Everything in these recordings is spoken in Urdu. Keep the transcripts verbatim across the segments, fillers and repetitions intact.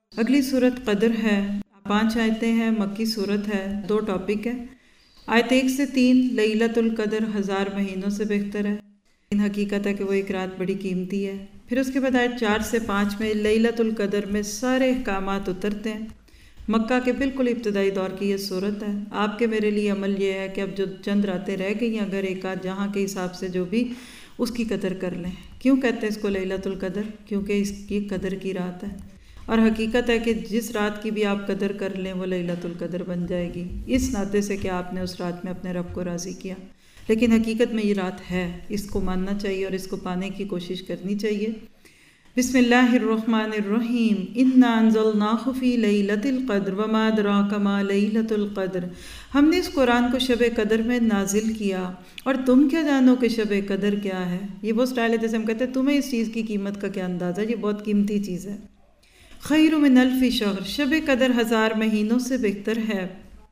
اگلی صورت قدر ہے، پانچ آیتیں ہیں، مکی صورت ہے، دو ٹاپک ہے۔ آیت ایک سے تین، لیلۃ القدر ہزار مہینوں سے بہتر ہے، ان حقیقت ہے کہ وہ ایک رات بڑی قیمتی ہے۔ پھر اس کے بعد آیت چار سے پانچ میں لیلۃ القدر میں سارے احکامات اترتے ہیں۔ مکہ کے بالکل ابتدائی دور کی یہ صورت ہے۔ آپ کے میرے لیے عمل یہ ہے کہ اب جو چند راتیں رہ گئی ہیں، اگر ایک آدھ جہاں کے حساب سے جو بھی، اس کی قدر کر لیں۔ کیوں کہتے ہیں اس کو لیلۃ القدر؟ کیونکہ اس کی قدر کی رات ہے، اور حقیقت ہے کہ جس رات کی بھی آپ قدر کر لیں وہ لیلۃ القدر بن جائے گی، اس ناطے سے کہ آپ نے اس رات میں اپنے رب کو راضی کیا۔ لیکن حقیقت میں یہ رات ہے، اس کو ماننا چاہیے اور اس کو پانے کی کوشش کرنی چاہیے۔ بسم اللہ الرحمن الرحیم، انا انزلناہ فی لیلۃ القدر وما ادراک ما لیلۃ القدر۔ ہم نے اس قرآن کو شب قدر میں نازل کیا، اور تم کیا جانو کہ شب قدر کیا ہے؟ یہ وہ سٹائل ہے جیسے ہم کہتے ہیں تمہیں اس چیز کی قیمت کا کیا اندازہ ہے، یہ بہت قیمتی چیز ہے۔ خیر من الف شہر، شب قدر ہزار مہینوں سے بہتر ہے۔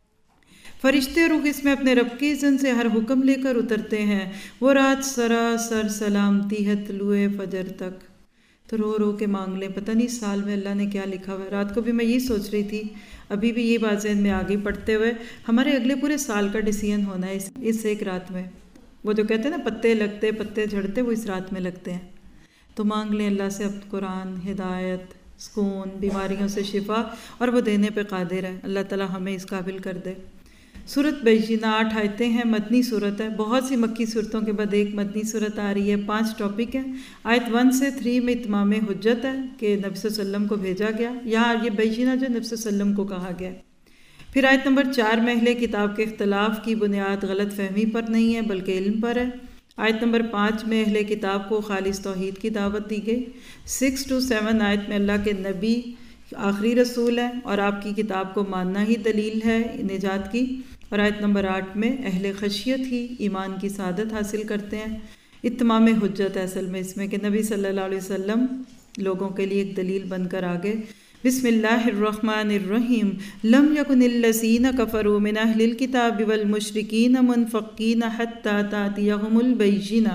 فرشتے روح اس میں اپنے رب کی اذن سے ہر حکم لے کر اترتے ہیں۔ وہ رات سراسر سلامتی ہے طلوع فجر تک۔ تو رو رو کے مانگ لیں، پتہ نہیں سال میں اللہ نے کیا لکھا ہوا ہے۔ رات کو بھی میں یہی سوچ رہی تھی، ابھی بھی یہ بات ذہن میں آگے پڑھتے ہوئے، ہمارے اگلے پورے سال کا ڈیسیژن ہونا ہے اس اس ایک رات میں۔ وہ جو کہتے ہیں نا پتے لگتے پتے جھڑتے، وہ اس رات میں لگتے ہیں۔ تو مانگ لیں اللہ سے اب قرآن، ہدایت، سکون، بیماریوں سے شفا، اور وہ دینے پہ قادر ہے۔ اللہ تعالی ہمیں اس قابل کر دے۔ سورت بینہ، آٹھ آیتیں ہیں، مدنی صورت ہے۔ بہت سی مکی صورتوں کے بعد ایک مدنی صورت آ رہی ہے۔ پانچ ٹاپک ہیں۔ آیت ون سے تھری میں اتمام حجت ہے کہ نبی صلی اللہ علیہ وسلم کو بھیجا گیا، یہاں یہ بینہ جو نبی صلی اللہ علیہ وسلم کو کہا گیا۔ پھر آیت نمبر چار میں اہل کتاب کے اختلاف کی بنیاد غلط فہمی پر نہیں ہے بلکہ علم پر ہے۔ آیت نمبر پانچ میں اہل کتاب کو خالص توحید کی دعوت دی گئی۔ سکس ٹو سیون آیت میں اللہ کے نبی آخری رسول ہے اور آپ کی کتاب کو ماننا ہی دلیل ہے نجات کی۔ اور آیت نمبر آٹھ میں اہل خشیت ہی ایمان کی سعادت حاصل کرتے ہیں۔ اتمام حجت ہے اصل میں اس میں کہ نبی صلی اللہ علیہ وسلم لوگوں کے لیے ایک دلیل بن کر آگے۔ بسم اللہ الرحمن الرحیم، لم یکن الذین کفروا من اہل الکتاب والمشرکین منفکین حتی تأتیہم البینہ،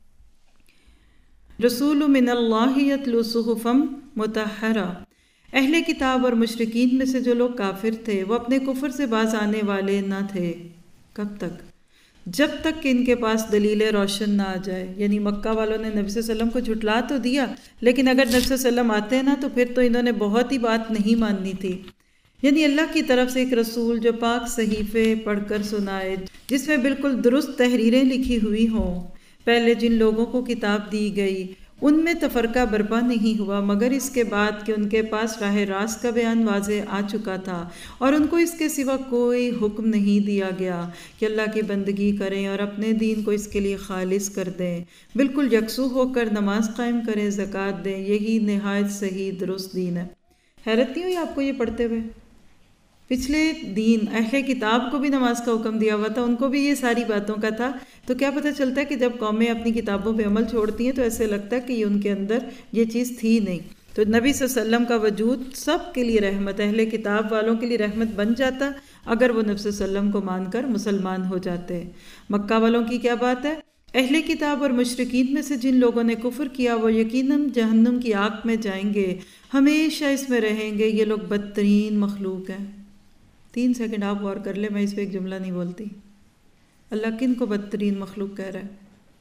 رسول من اللہ یتلو صحفا مطہرہ۔ اہل کتاب اور مشرکین میں سے جو لوگ کافر تھے وہ اپنے کفر سے باز آنے والے نہ تھے۔ کب تک؟ جب تک کہ ان کے پاس دلیل روشن نہ آ جائے۔ یعنی مکہ والوں نے نبی صلی اللہ علیہ وسلم کو جھٹلا تو دیا، لیکن اگر نبی صلی اللہ علیہ وسلم آتے ہیں نا تو پھر تو انہوں نے بہت ہی بات نہیں ماننی تھی۔ یعنی اللہ کی طرف سے ایک رسول جو پاک صحیفے پڑھ کر سنائے، جس میں بالکل درست تحریریں لکھی ہوئی ہوں۔ پہلے جن لوگوں کو کتاب دی گئی ان میں تفرقہ برپا نہیں ہوا، مگر اس کے بعد کہ ان کے پاس راہ راست کا بیان واضح آ چکا تھا اور ان کو اس کے سوا کوئی حکم نہیں دیا گیا کہ اللہ کی بندگی کریں اور اپنے دین کو اس کے لیے خالص کر دیں، بالکل یکسو ہو کر نماز قائم کریں، زکوٰۃ دیں، یہی نہایت صحیح درست دین ہے۔ حیرت نہیں ہوئی آپ کو یہ پڑھتے ہوئے؟ پچھلے دین اہل کتاب کو بھی نماز کا حکم دیا ہوا تھا، ان کو بھی یہ ساری باتوں کا تھا۔ تو کیا پتہ چلتا ہے کہ جب قومیں اپنی کتابوں پہ عمل چھوڑتی ہیں تو ایسے لگتا ہے کہ یہ ان کے اندر یہ چیز تھی نہیں۔ تو نبی صلی اللہ علیہ وسلم کا وجود سب کے لیے رحمت، اہل کتاب والوں کے لیے رحمت بن جاتا اگر وہ نبی صلی اللہ علیہ وسلم کو مان کر مسلمان ہو جاتے۔ مکہ والوں کی کیا بات ہے؟ اہل کتاب اور مشرکین میں سے جن لوگوں نے کفر کیا وہ یقیناً جہنم کی آگ میں جائیں گے، ہمیشہ اس میں رہیں گے، یہ لوگ بدترین مخلوق ہیں۔ تین سیکنڈ آپ غور کر لیں، میں اس پہ ایک جملہ نہیں بولتی۔ اللہ کن کو بدترین مخلوق کہہ رہا ہے؟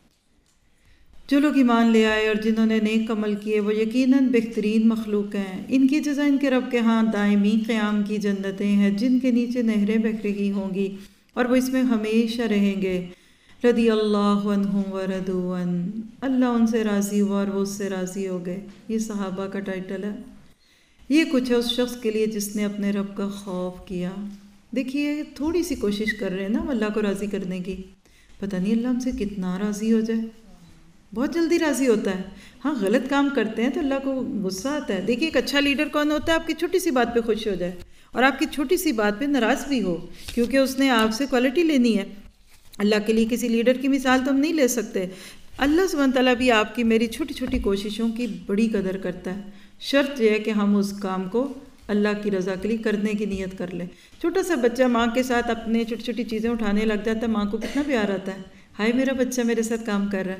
جو لوگ ایمان لے آئے اور جنہوں نے نیک عمل کیے وہ یقیناً بہترین مخلوق ہیں۔ ان کی جزا ان کے رب کے ہاں دائمی قیام کی جنتیں ہیں جن کے نیچے نہریں بہہ رہی ہوں گی اور وہ اس میں ہمیشہ رہیں گے۔ رضی اللہ عنہم ورضوا عنہ، اللہ ان سے راضی ہوا اور وہ اس سے راضی ہو گئے۔ یہ صحابہ کا ٹائٹل ہے۔ یہ کچھ ہے اس شخص کے لیے جس نے اپنے رب کا خوف کیا۔ دیکھیے تھوڑی سی کوشش کر رہے ہیں نا اللہ کو راضی کرنے کی، پتہ نہیں اللہ ہم سے کتنا راضی ہو جائے۔ بہت جلدی راضی ہوتا ہے۔ ہاں غلط کام کرتے ہیں تو اللہ کو غصہ آتا ہے۔ دیکھیے ایک اچھا لیڈر کون ہوتا ہے؟ آپ کی چھوٹی سی بات پہ خوش ہو جائے اور آپ کی چھوٹی سی بات پہ ناراض بھی ہو، کیونکہ اس نے آپ سے کوالٹی لینی ہے۔ اللہ کے لیے کسی لیڈر کی مثال تو ہم نہیں لے سکتے۔ اللہ سبحانہ تعالیٰ بھی آپ کی میری چھوٹی چھوٹی کوششوں کی بڑی قدر کرتا ہے۔ شرط یہ ہے کہ ہم اس کام کو اللہ کی رضا کے لیے کرنے کی نیت کر لیں۔ چھوٹا سا بچہ ماں کے ساتھ اپنے چھوٹی چھوٹی چیزیں اٹھانے لگ جاتا ہے، ماں کو کتنا پیار آتا ہے، ہائے میرا بچہ میرے ساتھ کام کر رہا ہے۔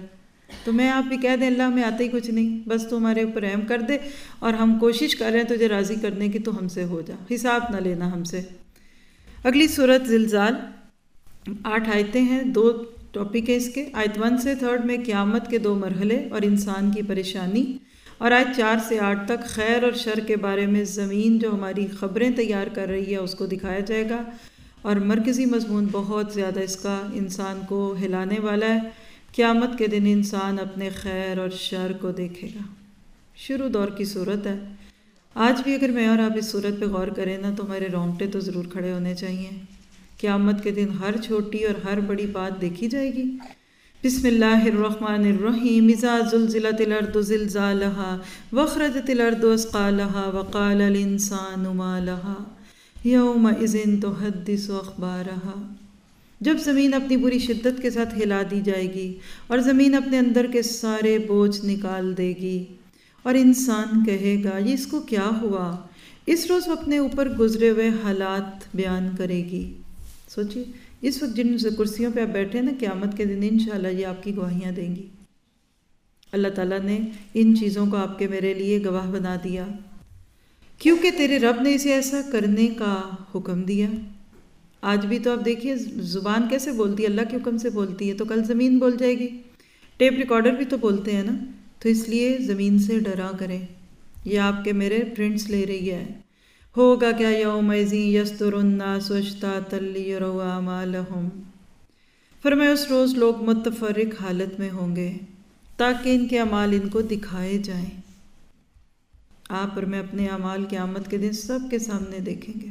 تو میں آپ بھی کہہ دیں اللہ ہمیں آتا ہی کچھ نہیں، بس تو ہمارے اوپر رحم کر دے اور ہم کوشش کر رہے ہیں تجھے راضی کرنے کی، تو ہم سے ہو جا، حساب نہ لینا ہم سے۔ اگلی صورت زلزال، آٹھ آیتیں ہیں، دو ٹاپک ہے اس کے۔ آیت ون سے تھرڈ میں قیامت کے دو مرحلے اور انسان کی پریشانی، اور آیت چار سے آٹھ تک خیر اور شر کے بارے میں زمین جو ہماری خبریں تیار کر رہی ہے اس کو دکھایا جائے گا، اور مرکزی مضمون بہت زیادہ اس کا انسان کو ہلانے والا ہے۔ قیامت کے دن انسان اپنے خیر اور شر کو دیکھے گا۔ شروع دور کی صورت ہے۔ آج بھی اگر میں اور آپ اس صورت پہ غور کریں نا تو ہمارے رونگٹے تو ضرور کھڑے ہونے چاہیے۔ قیامت کے دن ہر چھوٹی اور ہر بڑی بات دیکھی جائے گی۔ بسم اللہ الرحمن الرحیم، اذا زلزلت الارض زلزالها واخرجت الارض اثقالها وقال الانسان ما لها یومئذ تحدث اخبارها۔ جب زمین اپنی بری شدت کے ساتھ ہلا دی جائے گی اور زمین اپنے اندر کے سارے بوجھ نکال دے گی، اور انسان کہے گا یہ اس کو کیا ہوا، اس روز وہ اپنے اوپر گزرے ہوئے حالات بیان کرے گی۔ سوچیے اس وقت جن کرسیوں پہ آپ بیٹھے ہیں نا، قیامت کے دن انشاءاللہ یہ آپ کی گواہیاں دیں گی۔ اللہ تعالیٰ نے ان چیزوں کو آپ کے میرے لیے گواہ بنا دیا، کیونکہ تیرے رب نے اسے ایسا کرنے کا حکم دیا۔ آج بھی تو آپ دیکھیے زبان کیسے بولتی ہے، اللہ کے حکم سے بولتی ہے، تو کل زمین بول جائے گی۔ ٹیپ ریکارڈر بھی تو بولتے ہیں نا، تو اس لیے زمین سے ڈرا کریں، یہ آپ کے میرے پرنٹس لے رہی ہے۔ ہوگا کیا یومئذ یصدر الناس اشتاتا لیروا اعمالہم، فرمایا اس روز لوگ متفرق حالت میں ہوں گے تاکہ ان کے اعمال ان کو دکھائے جائیں۔ آپ اور میں اپنے اعمال قیامت کے دن سب کے سامنے دیکھیں گے۔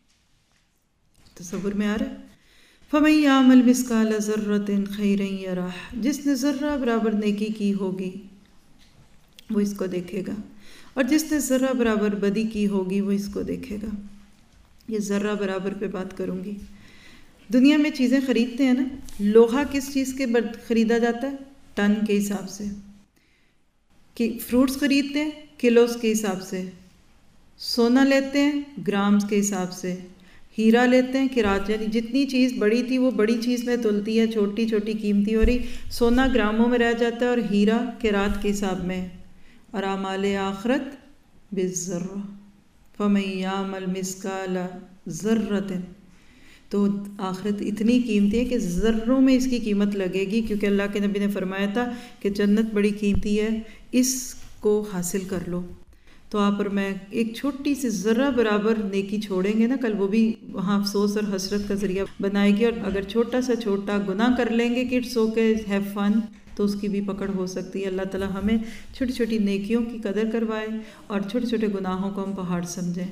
تصور میں آ رہا ہے؟ فَمَن يَعْمَلْ مِثْقَالَ ذَرَّةٍ خَيْرًا يَرَهُ، جس نے ذرہ برابر نیکی کی ہوگی وہ اس کو دیکھے گا، اور جس نے ذرہ برابر بدی کی ہوگی وہ اس کو دیکھے گا۔ یہ ذرہ برابر پہ بات کروں گی۔ دنیا میں چیزیں خریدتے ہیں نا، لوہا کس چیز کے خریدا جاتا ہے؟ ٹن کے حساب سے۔ کہ فروٹس خریدتے ہیں کلوز کے حساب سے، سونا لیتے ہیں گرامز کے حساب سے، ہیرا لیتے ہیں کراط، یعنی جتنی چیز بڑی تھی وہ بڑی چیز میں تلتی ہے، چھوٹی چھوٹی قیمتی ہو رہی، سونا گراموں میں رہ جاتا ہے اور ہیرا کراط کے حساب میں۔ اور اعمال آخرت بالذرہ، فَمَن يَعْمَلْ مِثْقَالَ ذَرَّةٍ، تو آخرت اتنی قیمتی ہے کہ ذروں میں اس کی قیمت لگے گی، کیونکہ اللہ کے نبی نے فرمایا تھا کہ جنت بڑی قیمتی ہے، اس کو حاصل کر لو۔ تو آپ اور میں ایک چھوٹی سی ذرہ برابر نیکی چھوڑیں گے نا، کل وہ بھی وہاں افسوس اور حسرت کا ذریعہ بنائے گی، اور اگر چھوٹا سا چھوٹا گناہ کر لیں گے کہ اٹس اوکے ہیو فن، تو اس کی بھی پکڑ ہو سکتی ہے۔ اللہ تعالیٰ ہمیں چھوٹی چھوٹی نیکیوں کی قدر کروائے اور چھوٹے چھوٹے گناہوں کو ہم پہاڑ سمجھیں۔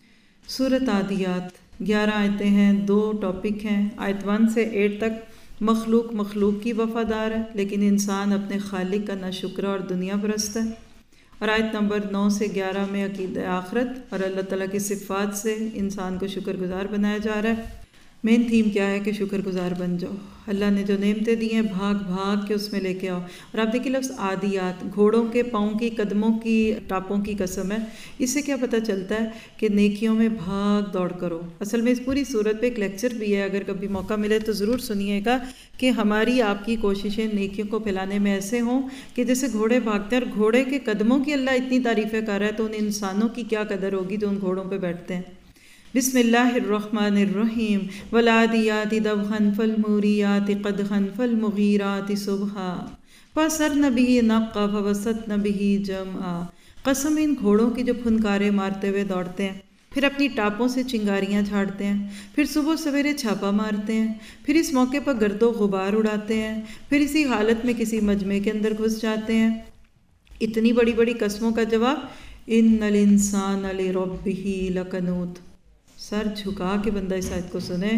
سورۃ عادیات، گیارہ آیتیں ہیں، دو ٹاپک ہیں۔ آیت ون سے ایٹ تک مخلوق مخلوق کی وفادار ہے، لیکن انسان اپنے خالق کا ناشکر اور دنیا پرست ہے۔ اور آیت نمبر نو سے گیارہ میں عقیدہ آخرت اور اللہ تعالیٰ کی صفات سے انسان کو شکر گزار بنایا جا رہا ہے۔ مین تھیم کیا ہے کہ شکر گزار بن جاؤ، اللہ نے جو نعمتیں دی ہیں بھاگ بھاگ کے اس میں لے کے آؤ۔ اور آپ دیکھیے لفظ عادیات، گھوڑوں کے پاؤں کی، قدموں کی، ٹاپوں کی قسم ہے۔ اس سے کیا پتہ چلتا ہے کہ نیکیوں میں بھاگ دوڑ کرو۔ اصل میں اس پوری صورت پہ ایک لیکچر بھی ہے، اگر کبھی موقع ملے تو ضرور سنیے گا، کہ ہماری آپ کی کوششیں نیکیوں کو پھیلانے میں ایسے ہوں کہ جیسے گھوڑے بھاگتے ہیں، اور گھوڑے کے قدموں کی اللہ اتنی تعریفیں کر رہا ہے، تو ان انسانوں کی کیا قدر ہوگی جو ان گھوڑوں پہ بیٹھتے ہیں۔ بسم اللہ الرحمن الرحیم، والعادیات ضبحا فالموریات قدحا فالمغیرات صبحا فأثرن به نقعا فوسطن به جمعا۔ قسم ان گھوڑوں کی جو پھنکارے مارتے ہوئے دوڑتے ہیں، پھر اپنی ٹاپوں سے چنگاریاں جھاڑتے ہیں، پھر صبح سویرے چھاپا مارتے ہیں، پھر اس موقع پر گرد و غبار اڑاتے ہیں، پھر اسی حالت میں کسی مجمع کے اندر گھس جاتے ہیں۔ اتنی بڑی بڑی قسموں کا جواب، ان الانسان لربہ لکنود۔ سر جھکا کے بندہ اس آیت کو سنے۔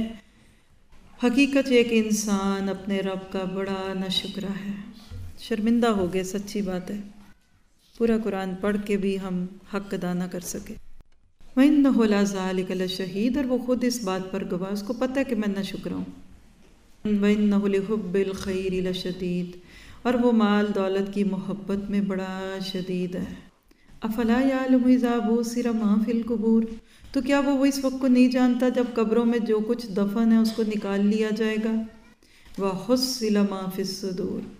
حقیقت یہ کہ انسان اپنے رب کا بڑا ناشکرا ہے، شرمندہ ہو گئے، سچی بات ہے۔ پورا قرآن پڑھ کے بھی ہم حق ادا نہ کر سکے۔ وَإِنَّهُ لَذَلِكَ لَشَهِيدٌ، اور وہ خود اس بات پر گواہ، اس کو پتہ ہے کہ میں ناشکرا ہوں۔ وَإِنَّهُ لِحُبِّ الْخَيْرِ لَشَدِيدٌ، اور وہ مال دولت کی محبت میں بڑا شدید ہے۔ أَفَلَا يَعْلَمُ إِذَا بُعْثِرَ مَا فِي الْقُبُورِ، تو کیا وہ اس وقت کو نہیں جانتا جب قبروں میں جو کچھ دفن ہے اس کو نکال لیا جائے گا۔ وَحُصِّلَ مَا فِي الصُّدُورِ،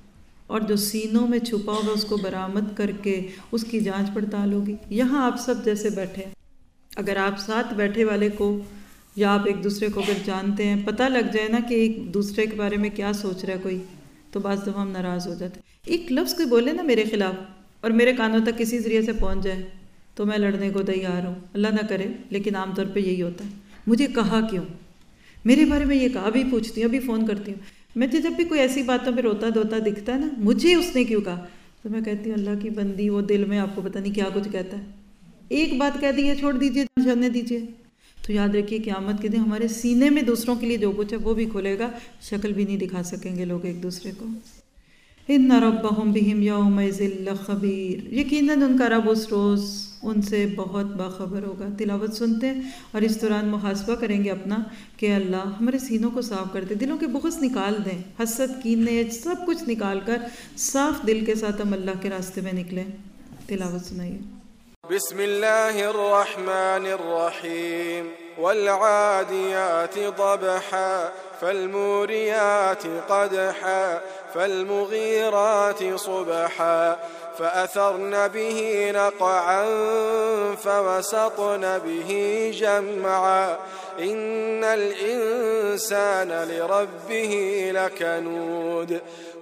اور جو سینوں میں چھپا ہوگا اس کو برآمد کر کے اس کی جانچ پڑتال ہوگی۔ یہاں آپ سب جیسے بیٹھے ہیں، اگر آپ ساتھ بیٹھے والے کو یا آپ ایک دوسرے کو اگر جانتے ہیں، پتہ لگ جائے نا کہ ایک دوسرے کے بارے میں کیا سوچ رہا ہے کوئی، تو بعض دفعہ ہم ناراض ہو جاتے ہیں۔ ایک لفظ کوئی بولے نا میرے خلاف اور میرے کانوں تک کسی ذریعے سے پہنچ جائے تو میں لڑنے کو تیار ہوں، اللہ نہ کرے، لیکن عام طور پہ یہی ہوتا ہے۔ مجھے کہا کیوں، میرے بارے میں یہ کہا، ابھی پوچھتی ہوں، ابھی فون کرتی ہوں میں، جب بھی کوئی ایسی باتوں پہ روتا دھوتا دکھتا ہے نا، مجھے اس نے کیوں کہا، تو میں کہتی ہوں اللہ کی بندی، وہ دل میں آپ کو پتہ نہیں کیا کچھ کہتا ہے، ایک بات کہہ دی ہے، چھوڑ دیجئے، جانے دیجئے۔ تو یاد رکھیے قیامت کے دن ہمارے سینے میں دوسروں کے لیے جو کچھ ہے وہ بھی کھلے گا، شکل بھی نہیں دکھا سکیں گے لوگ ایک دوسرے کو۔ ان ربهم بهم یومئذ لخبیر، یقیناً ان کا رب اس روز ان سے بہت باخبر ہوگا۔ تلاوت سنتے ہیں اور اس دوران محاسبہ کریں گے اپنا کہ اللہ ہمارے سینوں کو صاف کر دے، دلوں کے بغض نکال دیں، حسد، کینے، سب کچھ نکال کر صاف دل کے ساتھ ہم اللہ کے راستے میں نکلیں۔ تلاوت سنائیے۔ بسم اللہ الرحمن الرحیم والعادیات ضبحا فالموریات قدحا فالمغیرات صبحا فأثرن به نقعا فوسطن به جمعا إن الإنسان لربه لكنود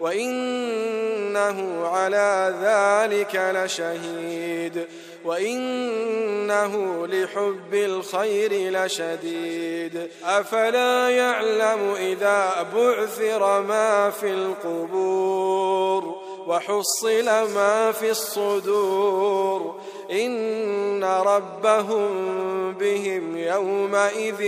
وإنه على ذلك لشهيد وإنه لحب الخير لشديد أفلا يعلم إذا بعثر ما في القبور وحصل ما في الصدور إن ربهم بهم يومئذ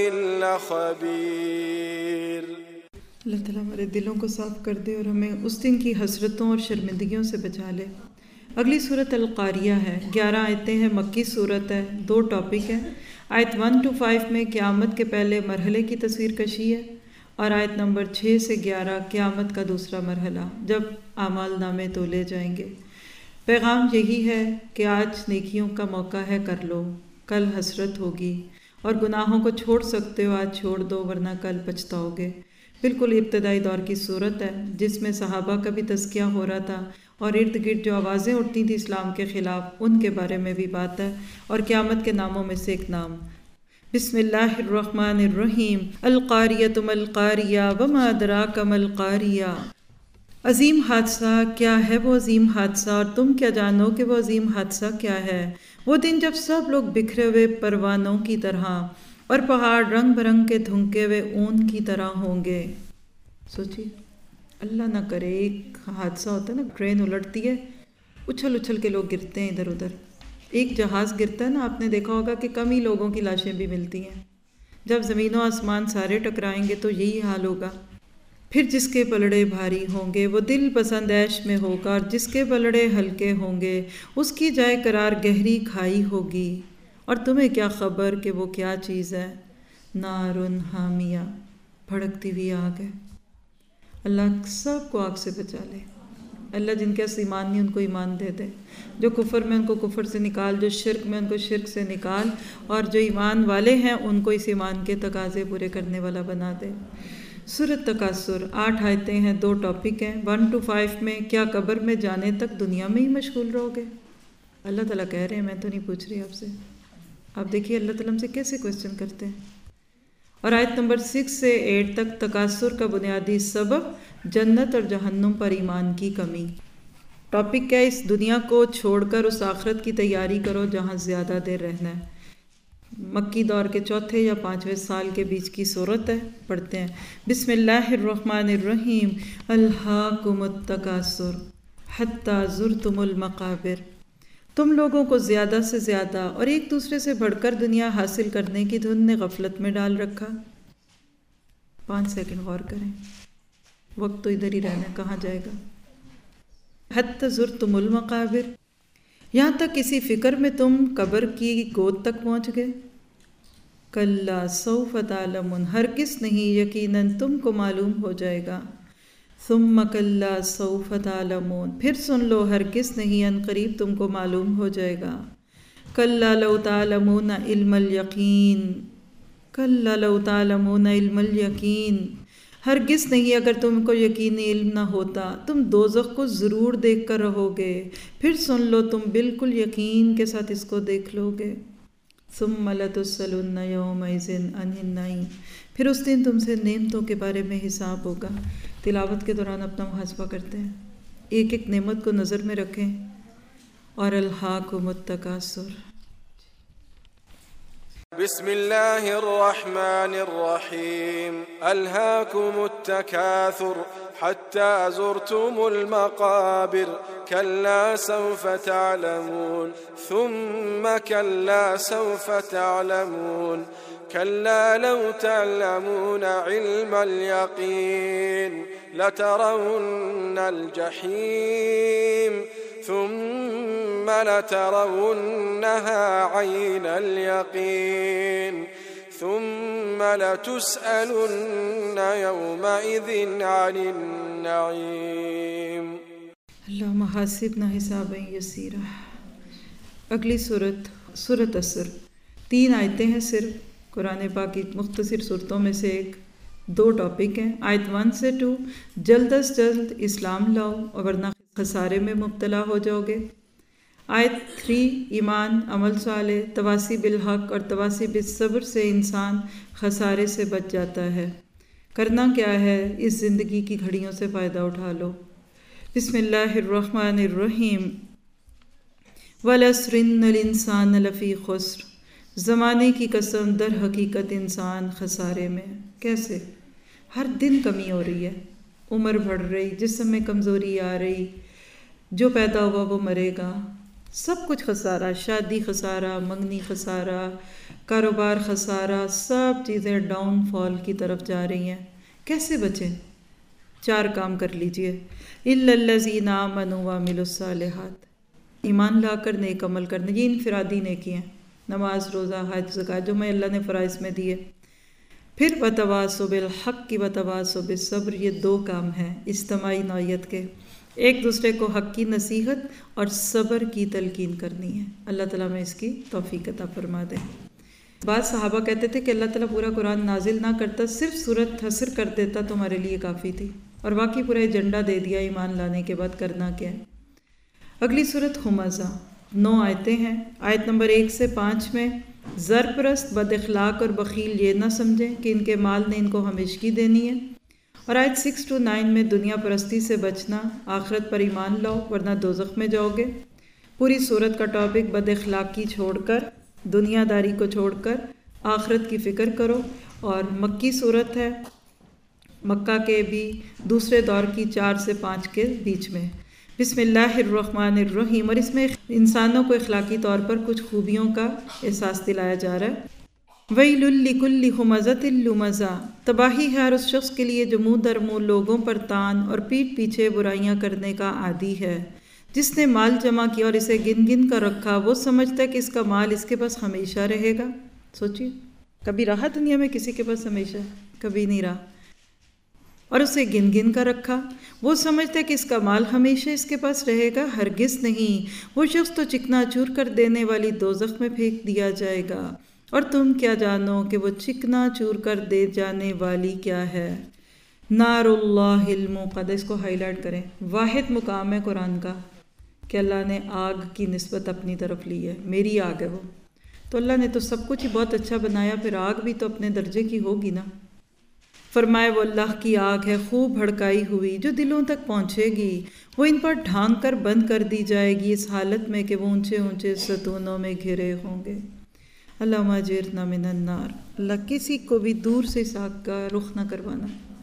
لخبير۔ اللہ تعالیٰ ہمارے دلوں کو صاف کر دے اور ہمیں اس دن کی حسرتوں اور شرمندگیوں سے بچا لے۔ اگلی صورت القاریہ ہے، گیارہ آیتیں ہیں، مکی صورت ہے، دو ٹاپک ہیں۔ آیت ون ٹو فائیو میں قیامت کے پہلے مرحلے کی تصویر کشی ہے، اور آیت نمبر چھ سے گیارہ قیامت کا دوسرا مرحلہ جب اعمال نامے تولے جائیں گے۔ پیغام یہی ہے کہ آج نیکیوں کا موقع ہے، کر لو، کل حسرت ہوگی، اور گناہوں کو چھوڑ سکتے ہو آج چھوڑ دو ورنہ کل پچھتاؤ گے۔ بالکل ابتدائی دور کی صورت ہے جس میں صحابہ کا بھی تذکیہ ہو رہا تھا، اور ارد گرد جو آوازیں اٹھتی تھیں اسلام کے خلاف ان کے بارے میں بھی بات ہے، اور قیامت کے ناموں میں سے ایک نام بسم اللہ الرحمن الرحیم۔ القاریۃ ما القاریہ وما ادراک ما القاریہ، عظیم حادثہ کیا ہے وہ عظیم حادثہ، اور تم کیا جانو کہ وہ عظیم حادثہ کیا ہے۔ وہ دن جب سب لوگ بکھرے ہوئے پروانوں کی طرح اور پہاڑ رنگ برنگ کے دھنکے ہوئے اون کی طرح ہوں گے۔ سوچیے، اللہ نہ کرے ایک حادثہ ہوتا ہے نا، ٹرین الٹتی ہے، اچھل اچھل کے لوگ گرتے ہیں ادھر ادھر، ایک جہاز گرتا ہے نا، آپ نے دیکھا ہوگا کہ کم ہی لوگوں کی لاشیں بھی ملتی ہیں، جب زمین و آسمان سارے ٹکرائیں گے تو یہی حال ہوگا۔ پھر جس کے پلڑے بھاری ہوں گے وہ دل پسند عیش میں ہوگا، اور جس کے پلڑے ہلکے ہوں گے اس کی جائے قرار گہری کھائی ہوگی، اور تمہیں کیا خبر کہ وہ کیا چیز ہے، نارن حامیہ، بھڑکتی ہوئی آگ ہے۔ اللہ سب کو آگ سے بچا لے، اللہ جن کے پاس ایمان نہیں ان کو ایمان دے دے، جو کفر میں ان کو کفر سے نکال، جو شرک میں ان کو شرک سے نکال، اور جو ایمان والے ہیں ان کو اس ایمان کے تقاضے پورے کرنے والا بنا دے۔ سورۃ تکاثر، آٹھ آیتیں ہیں، دو ٹاپک ہیں۔ ون ٹو فائیو میں کیا قبر میں جانے تک دنیا میں ہی مشغول رہو گے؟ اللہ تعالیٰ کہہ رہے ہیں، میں تو نہیں پوچھ رہی آپ سے، آپ دیکھیے اللہ تعالیٰ ہم سے کیسے کوشچن کرتے ہیں۔ اور آیت نمبر سکس سے ایٹ تک تکاثر کا بنیادی سبب جنت اور جہنم پر ایمان کی کمی۔ ٹاپک کیا ہے؟ اس دنیا کو چھوڑ کر اس آخرت کی تیاری کرو جہاں زیادہ دیر رہنا ہے۔ مکی دور کے چوتھے یا پانچویں سال کے بیچ کی صورت ہے، پڑھتے ہیں۔ بسم اللہ الرحمن الرحیم۔ الہاکم التکاثر حتی زرتم المقابر، تم لوگوں کو زیادہ سے زیادہ اور ایک دوسرے سے بڑھ کر دنیا حاصل کرنے کی دھن نے غفلت میں ڈال رکھا۔ پانچ سیکنڈ غور کریں، وقت تو ادھر ہی رہنا ہے، کہاں جائے گا؟ حتی زرتم المقابر، یہاں تک کسی فکر میں تم قبر کی گود تک پہنچ گئے۔ کلا سوف تعلمون، ہرگز نہیں، یقیناً تم کو معلوم ہو جائے گا۔ ثم کلا سوف تعلمون، پھر سن لو، ہرگز نہیں، ان قریب تم کو معلوم ہو جائے گا۔ کلا لو تعلمون علم الیقین، کلا لو تعلمون علم الیقین، ہرگز نہیں، اگر تم کو یقینی علم نہ ہوتا تم دوزخ کو ضرور دیکھ کر رہو گے، پھر سن لو تم بالکل یقین کے ساتھ اس کو دیکھ لو گے۔ ثم لتسألن یومئذ عن النعیم، پھر اس دن تم سے نعمتوں کے بارے میں حساب ہوگا۔ تلاوت کے دوران اپنا محاسبہ کرتے ہیں، ایک ایک نعمت کو نظر میں رکھیں۔ اور الہاکم التکاثر۔ بسم اللہ الرحمن الرحیم الہاکم التکاثر حتی زرتم المقابر کلا سوف تعلمون ثم کلا سوف تعلمون كلا لو تعلمون علم اليقين لترون الجحيم ثم لترونها عين اليقين ثم لتسألن يومئذ عن النعيم۔ اللہم حاسبنا حسابا یسیرا۔ اگلی صورت سورۃ عصر، تین آیتیں ہیں صرف، قرآن پاک کی مختصر صورتوں میں سے ایک، دو ٹاپک ہیں۔ آیت ون سے ٹو، جلد از جلد اسلام لاؤ ورنہ خسارے میں مبتلا ہو جاؤ گے۔ آیت تھری، ایمان، عمل صالح، تواصی بالحق اور تواصی بالصبر سے انسان خسارے سے بچ جاتا ہے۔ کرنا کیا ہے؟ اس زندگی کی گھڑیوں سے فائدہ اٹھا لو۔ بسم اللہ الرحمن الرحیم۔ وَالْعَصْرِ إِنَّ الْإِنسَانَ لَفِي خُسْرٍ، زمانے کی قسم، در حقیقت انسان خسارے میں۔ کیسے؟ ہر دن کمی ہو رہی ہے، عمر بڑھ رہی، جسم میں کمزوری آ رہی، جو پیدا ہوا وہ مرے گا، سب کچھ خسارہ، شادی خسارہ، منگنی خسارہ، کاروبار خسارہ، سب چیزیں ڈاؤن فال کی طرف جا رہی ہیں۔ کیسے بچیں؟ چار کام کر لیجئے۔ إِلَّا الَّذِينَ آمَنُوا وَعَمِلُوا الصَّالِحَاتِ، ایمان لا کر نیک عمل کرنے، یہ انفرادی نیکی ہیں، نماز، روزہ، حج، زکوٰۃ جو میں اللہ نے فرائض میں دیے۔ پھر وتواصوا بالحق کی وتواصوا بالصبر، یہ دو کام ہیں اجتماعی نوعیت کے، ایک دوسرے کو حق کی نصیحت اور صبر کی تلقین کرنی ہے۔ اللہ تعالیٰ میں اس کی توفیق عطا فرما دے۔ بعض صحابہ کہتے تھے کہ اللہ تعالیٰ پورا قرآن نازل نہ کرتا، صرف سورۃ حصر کر دیتا تو ہمارے لیے کافی تھی، اور باقی پورا ایجنڈا دے دیا ایمان لانے کے بعد کرنا کیا ہے۔ اگلی سورۃ ہمزہ، نو آیتیں ہیں۔ آیت نمبر ایک سے پانچ میں، زر پرست، بد اخلاق اور بخیل یہ نہ سمجھیں کہ ان کے مال نے ان کو ہمیشگی دینی ہے۔ اور آیت سکس ٹو نائن میں دنیا پرستی سے بچنا، آخرت پر ایمان لاؤ ورنہ دوزخ میں جاؤ گے۔ پوری صورت کا ٹاپک بد اخلاقی چھوڑ کر، دنیا داری کو چھوڑ کر آخرت کی فکر کرو، اور مکی صورت ہے، مکہ کے بھی دوسرے دور کی چار سے پانچ کے بیچ میں۔ بسم اللہ الرحمن الرحیم، اور اس میں انسانوں کو اخلاقی طور پر کچھ خوبیوں کا احساس دلایا جا رہا ہے۔ وَيْلٌ لِكُلِّ ہُمَزَةٍ لُمَزَةٍ، تباہی ہے ہر اس شخص کے لیے جو منہ در منہ لوگوں پر تان اور پیٹھ پیچھے برائیاں کرنے کا عادی ہے۔ جس نے مال جمع کیا اور اسے گن گن کر رکھا، وہ سمجھتا ہے کہ اس کا مال اس کے پاس ہمیشہ رہے گا۔ سوچیے، کبھی رہا دنیا میں کسی کے پاس ہمیشہ؟ کبھی نہیں رہا۔ اور اسے گن گن کر رکھا، وہ سمجھتا ہے کہ اس کا مال ہمیشہ اس کے پاس رہے گا، ہرگز نہیں، وہ شخص تو چکنا چور کر دینے والی دوزخ میں پھینک دیا جائے گا۔ اور تم کیا جانو کہ وہ چکنا چور کر دے جانے والی کیا ہے؟ نار اللہ الموقدہ، اس کو ہائی لائٹ کریں، واحد مقام ہے قرآن کا کہ اللہ نے آگ کی نسبت اپنی طرف لی ہے، میری آگ ہے وہ۔ تو اللہ نے تو سب کچھ ہی بہت اچھا بنایا، پھر آگ بھی تو اپنے درجے کی ہوگی نا۔ فرمائے وہ اللہ کی آگ ہے خوب بھڑکائی ہوئی، جو دلوں تک پہنچے گی، وہ ان پر ڈھانک کر بند کر دی جائے گی، اس حالت میں کہ وہ اونچے اونچے ستونوں میں گھرے ہوں گے۔ اللہم اجرنا من النار، اللہ کسی کو بھی دور سے اس آگ کا رخ نہ کروانا۔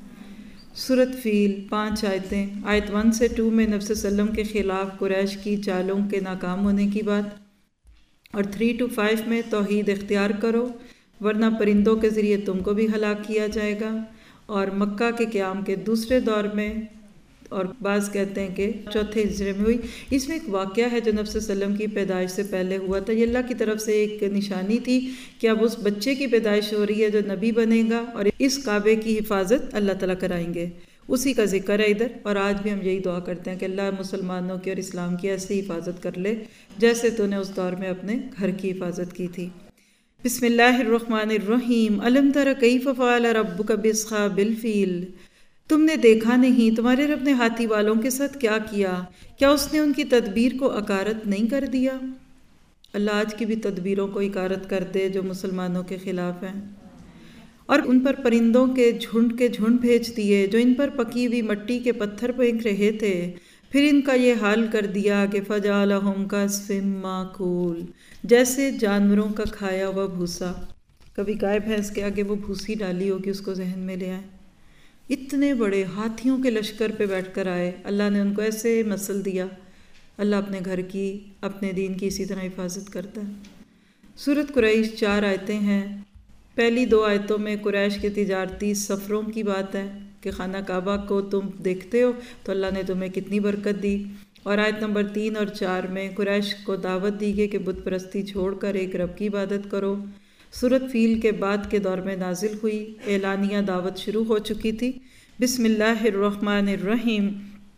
سورۃ فیل، پانچ آیتیں۔ آیت ون سے ٹو میں نبی صلی اللہ علیہ وسلم کے خلاف قریش کی چالوں کے ناکام ہونے کی بات، اور تھری ٹو فائیو میں توحید اختیار کرو ورنہ پرندوں کے ذریعے تم کو بھی ہلاک کیا جائے گا، اور مکہ کے قیام کے دوسرے دور میں، اور بعض کہتے ہیں کہ چوتھے ہجرے میں ہوئی۔ اس میں ایک واقعہ ہے جو نبی صلی اللہ علیہ وسلم کی پیدائش سے پہلے ہوا تھا، یہ اللہ کی طرف سے ایک نشانی تھی کہ اب اس بچے کی پیدائش ہو رہی ہے جو نبی بنے گا، اور اس کعبے کی حفاظت اللہ تعالیٰ کرائیں گے، اسی کا ذکر ہے ادھر۔ اور آج بھی ہم یہی دعا کرتے ہیں کہ اللہ مسلمانوں کی اور اسلام کی ایسی حفاظت کر لے جیسے تو نے اس دور میں اپنے گھر کی حفاظت کی تھی۔ بسم اللہ الرحمن الرحیم الم تر کیف فعل ربک باصحاب الفیل، تم نے دیکھا نہیں تمہارے رب نے ہاتھی والوں کے ساتھ کیا کیا، کیا اس نے ان کی تدبیر کو اکارت نہیں کر دیا؟ اللہ آج کی بھی تدبیروں کو اکارت کر دے جو مسلمانوں کے خلاف ہیں، اور ان پر پرندوں کے جھنڈ کے جھنڈ بھیج دیے جو ان پر پکی ہوئی مٹی کے پتھر پھینک رہے تھے، پھر ان کا یہ حال کر دیا کہ فجعلہم کعصف مأکول، جیسے جانوروں کا کھایا ہوا بھوسا۔ کبھی گائے بھینس کے آگے وہ بھوسی ڈالی ہوگی، اس کو ذہن میں لے آئیں۔ اتنے بڑے ہاتھیوں کے لشکر پہ بیٹھ کر آئے، اللہ نے ان کو ایسے مسل دیا۔ اللہ اپنے گھر کی، اپنے دین کی اسی طرح حفاظت کرتا ہے۔ سورۃ قریش چار آیتیں ہیں۔ پہلی دو آیتوں میں قریش کے تجارتی سفروں کی بات ہے کہ خانہ کعبہ کو تم دیکھتے ہو تو اللہ نے تمہیں کتنی برکت دی، اور آیت نمبر تین اور چار میں قریش کو دعوت دی گئی کہ بت پرستی چھوڑ کر ایک رب کی عبادت کرو۔ سورۃ فیل کے بعد کے دور میں نازل ہوئی، اعلانیہ دعوت شروع ہو چکی تھی۔ بسم اللہ الرحمن الرحیم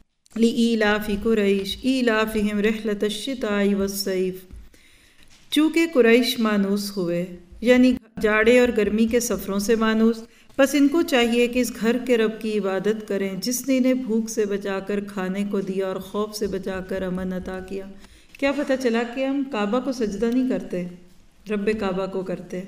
لإیلاف قریش ایلافہم رحلۃ الشتاء والصیف، چونکہ قریش مانوس ہوئے، یعنی جاڑے اور گرمی کے سفروں سے مانوس، بس ان کو چاہیے کہ اس گھر کے رب کی عبادت کریں جس نے انہیں بھوک سے بچا کر کھانے کو دیا اور خوف سے بچا کر امن عطا کیا۔ کیا پتہ چلا کہ ہم کعبہ کو سجدہ نہیں کرتے، رب کعبہ کو کرتے۔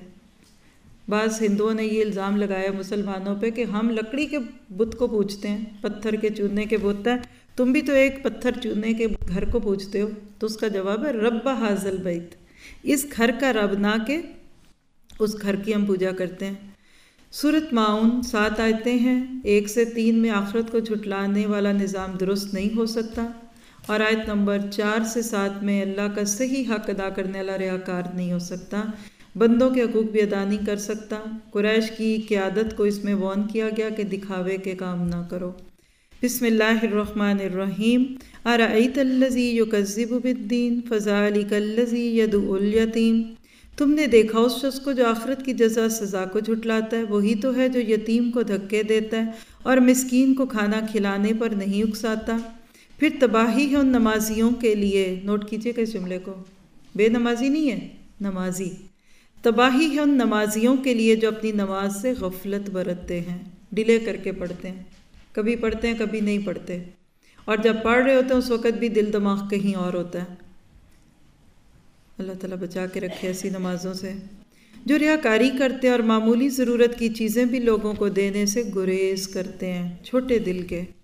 بعض ہندوؤں نے یہ الزام لگایا مسلمانوں پہ کہ ہم لکڑی کے بت کو پوجتے ہیں، پتھر کے چونے کے بت ہیں، تم بھی تو ایک پتھر چونے کے گھر کو پوجتے ہو۔ تو اس کا جواب ہے رب ھذا البیت، اس گھر کا رب نہ کہ اس گھر کی ہم پوجا کرتے ہیں۔ سورۃ ماؤن سات آیتیں ہیں، ایک سے تین میں آخرت کو جھٹلانے والا نظام درست نہیں ہو سکتا، اور آیت نمبر چار سے سات میں اللہ کا صحیح حق ادا کرنے والا ریاکار نہیں ہو سکتا، بندوں کے حقوق بھی ادا نہیں کر سکتا۔ قریش کی قیادت کو اس میں وارن کیا گیا کہ دکھاوے کے کام نہ کرو۔ بسم اللہ الرحمن الرحیم ارأیت الذی یکذب بالدین فذلک الذی یدعو الیتیم، تم نے دیکھا اس شخص کو جو آخرت کی جزا سزا کو جھٹلاتا ہے، وہی تو ہے جو یتیم کو دھکے دیتا ہے اور مسکین کو کھانا کھلانے پر نہیں اکساتا۔ پھر تباہی ہے ان نمازیوں کے لیے، نوٹ کیجئے کہ اس جملے کو، بے نمازی نہیں ہے، نمازی، تباہی ہے ان نمازیوں کے لیے جو اپنی نماز سے غفلت برتتے ہیں، ڈیلے کر کے پڑھتے ہیں، کبھی پڑھتے ہیں کبھی نہیں پڑھتے، اور جب پڑھ رہے ہوتے ہیں اس وقت بھی دل دماغ کہیں اور ہوتا ہے۔ اللہ تعالیٰ بچا کے رکھے ایسی نمازوں سے۔ جو ریاکاری کرتے اور معمولی ضرورت کی چیزیں بھی لوگوں کو دینے سے گریز کرتے ہیں، چھوٹے دل کے۔